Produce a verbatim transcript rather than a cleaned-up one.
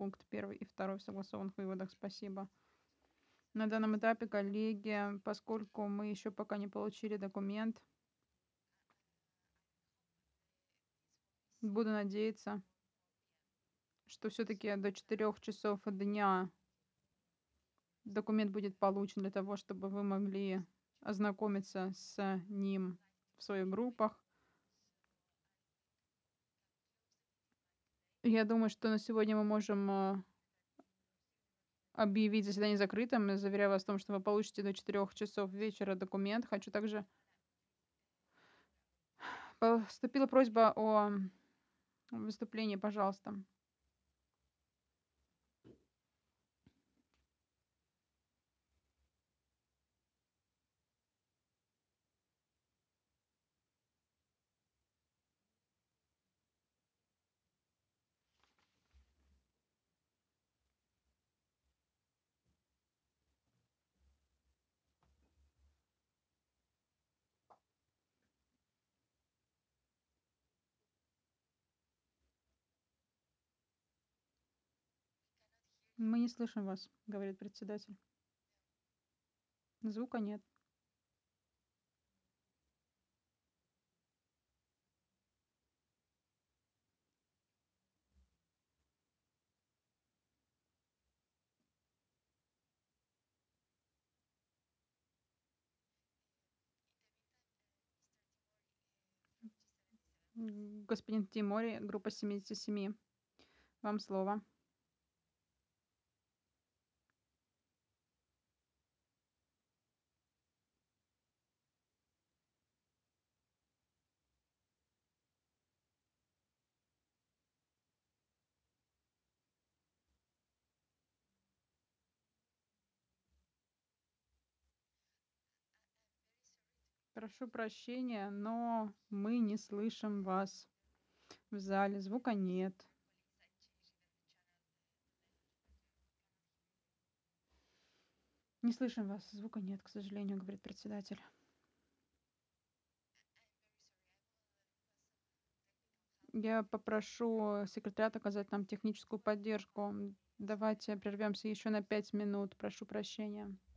пункт первый и второй в согласованных выводах. Спасибо. На данном этапе, коллеги, поскольку мы еще пока не получили документ, буду надеяться, что все-таки до четырёх часов дня документ будет получен для того, чтобы вы могли ознакомиться с ним в своих группах. Я думаю, что на сегодня мы можем э, объявить заседание закрытым. Я заверяю вас в том, что вы получите до четырёх часов вечера документ. Хочу также... Поступила просьба о выступлении, пожалуйста. Мы не слышим вас, говорит председатель. Звука нет. М, Господин Тимори, группа семидесяти семи. Вам слово. Прошу прощения, но мы не слышим вас в зале. Звука нет. Не слышим вас. Звука нет, к сожалению, говорит председатель. Я попрошу секретариат оказать нам техническую поддержку. Давайте прервемся еще на пять минут. Прошу прощения.